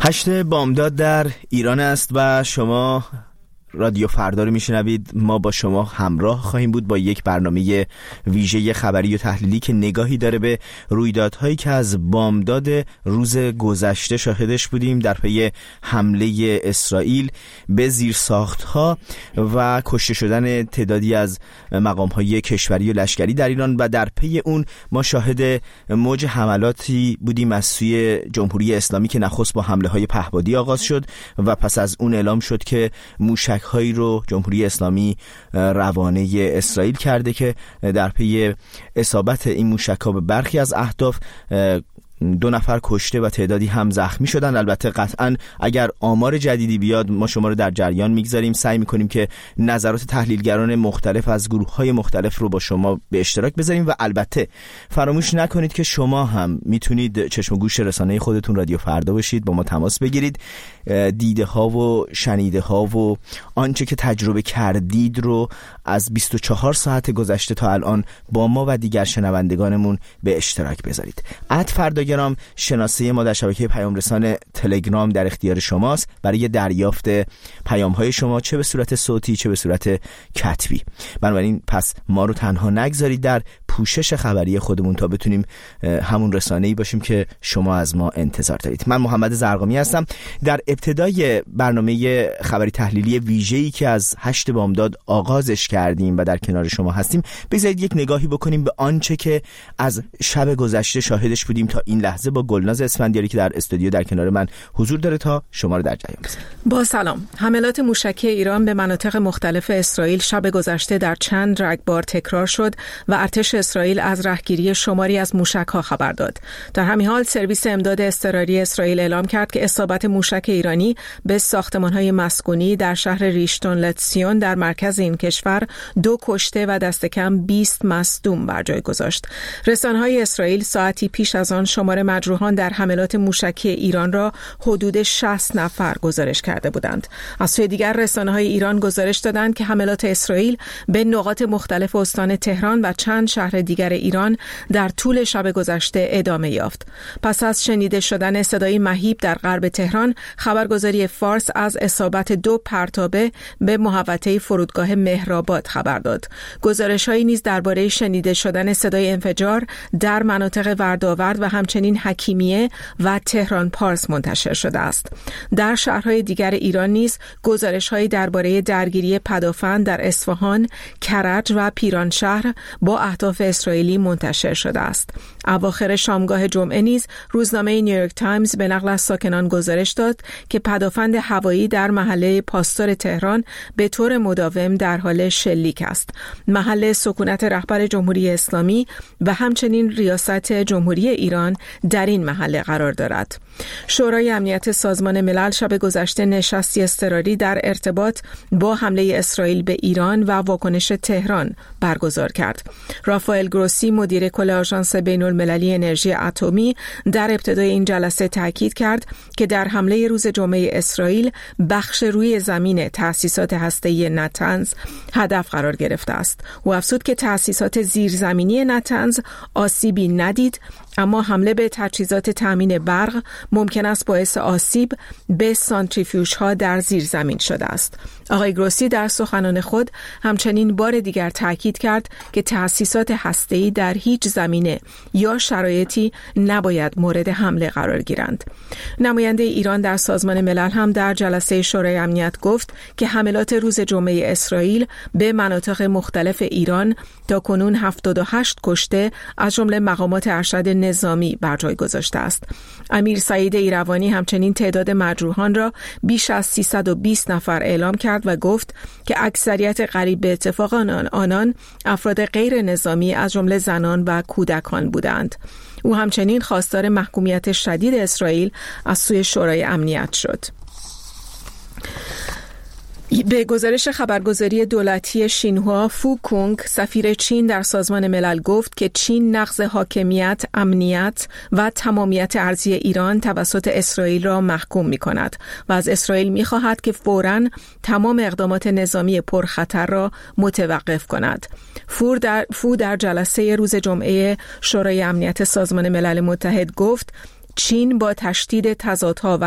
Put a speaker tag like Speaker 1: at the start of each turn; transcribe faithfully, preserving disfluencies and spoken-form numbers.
Speaker 1: هشت بامداد در ایران است و شما رادیو فردا رو میشنوید. ما با شما همراه خواهیم بود با یک برنامه ویژه خبری و تحلیلی که نگاهی داره به رویدادهایی که از بامداد روز گذشته شاهدش بودیم در پی حمله اسرائیل به زیرساختها و کشته شدن تعدادی از مقام‌های کشوری و لشکری در ایران، و در پی اون ما شاهد موج حملاتی بودیم از سوی جمهوری اسلامی که نخست با حمله‌های پهپادی آغاز شد و پس از اون اعلام شد که موشک هایی رو جمهوری اسلامی روانه اسرائیل کرده که در پی اصابت این موشک‌ها به برخی از اهداف دو نفر کشته و تعدادی هم زخمی شدن. البته قطعا اگر آمار جدیدی بیاد ما شما رو در جریان میگذاریم، سعی میکنیم که نظرات تحلیلگران مختلف از گروه‌های مختلف رو با شما به اشتراک بذاریم و البته فراموش نکنید که شما هم میتونید چشم و گوش رسانه خودتون رادیو فردا باشید، با ما تماس بگیرید، دیده ها و شنیده ها و آنچه که تجربه کردید رو از بیست و چهار ساعت گذشته تا الان با ما و دیگر شنوندگانمون به اشتراک بذارید. اد فرداگرام شناسه ما در شبکه پیام رسان تلگرام در اختیار شماست برای دریافت پیام های شما، چه به صورت صوتی چه به صورت کتبی. بنابراین پس ما رو تنها نگذارید در پوشش خبری خودمون تا بتونیم همون رسانه‌ای باشیم که شما از ما انتظار دارید. من محمد زرقامی هستم. در ابتدای برنامه خبری تحلیلی ویژه‌ای که از هشت بامداد آغازش کردیم و در کنار شما هستیم، بذارید یک نگاهی بکنیم به آنچه که از شب گذشته شاهدش بودیم تا این لحظه با گلناز اسفندیاری که در استودیو در کنار من حضور داره تا شما رو در جریان بذاریم.
Speaker 2: با سلام. حملات موشکی ایران به مناطق مختلف اسرائیل شب گذشته در چند رگبار تکرار شد و ارتش اسرائیل از رهگیری شماری از موشک‌ها خبر داد. در همین حال سرویس امداد اضطراری اسرائیل اعلام کرد که اصابت موشک ایرانی به ساختمان‌های مسکونی در شهر ریشتون لتسیون در مرکز این کشور دو کشته و دست کم بیست مصدوم بر جای گذاشت. رسانه‌های اسرائیل ساعتی پیش از آن شمار مجروحان در حملات موشکی ایران را حدود شصت نفر گزارش کرده بودند. از سوی دیگر رسانه‌های ایران گزارش دادند که حملات اسرائیل به نقاط مختلف استان تهران و چند شهر دیگر ایران در طول شب گذشته ادامه یافت. پس از شنیده شدن صدای مهیب در غرب تهران، خبرگزاری فارس از اصابت دو پرتابه به محوطه فرودگاه مهرآباد خبر داد. گزارش‌هایی نیز درباره شنیده شدن صدای انفجار در مناطق وردآورد و همچنین حکیمیه و تهران پارس منتشر شده است. در شهرهای دیگر ایران نیز گزارش‌هایی درباره درگیری پدافند در اصفهان، کرج و پیرانشهر با اهداف اسرائیلی منتشر شده است. اواخر شامگاه جمعه نیز روزنامه نیویورک تایمز به نقل از ساکنان گزارش داد که پدافند هوایی در محله پاستور تهران به طور مداوم در حال شلیک است. محل سکونت رهبر جمهوری اسلامی و همچنین ریاست جمهوری ایران در این محله قرار دارد. شورای امنیت سازمان ملل شب گذشته نشستی اضطراری در ارتباط با حمله اسرائیل به ایران و واکنش تهران برگزار کرد. رافائل گروسی مدیر کل آژانس بین‌المللی انرژی اتمی در ابتدای این جلسه تاکید کرد که در حمله روز جمعه اسرائیل بخش روی زمین تأسیسات هسته‌ای نتنز هدف قرار گرفته است. او افزود که تأسیسات زیرزمینی نتنز آسیبی ندید، اما حمله به تجهیزات تامین برق ممکن است باعث آسیب به سانتریفیوژها در زیر زمین شده است. آقای گروسی در سخنان خود همچنین بار دیگر تاکید کرد که تأسیسات هسته‌ای در هیچ زمینه یا شرایطی نباید مورد حمله قرار گیرند. نماینده ایران در سازمان ملل هم در جلسه شورای امنیت گفت که حملات روز جمعه اسرائیل به مناطق مختلف ایران تا کنون هفتاد و هشت کشته از جمله مقامات ارشد نظامی بر جای گذاشته است. امیر سعید ایروانی همچنین تعداد مجروحان را بیش از سیصد و بیست نفر اعلام کرد و گفت که اکثریت قریب به اتفاق آنان, آنان افراد غیر نظامی از جمله زنان و کودکان بودند. او همچنین خواستار محکومیت شدید اسرائیل از سوی شورای امنیت شد. به گزارش خبرگزاری دولتی شینهوا، فو کونگ سفیر چین در سازمان ملل گفت که چین نقض حاکمیت، امنیت و تمامیت ارضی ایران توسط اسرائیل را محکوم می کند و از اسرائیل می خواهد که فوراً تمام اقدامات نظامی پرخطر را متوقف کند. فو در, فو در جلسه روز جمعه شورای امنیت سازمان ملل متحد گفت چین با تشدید تضادها و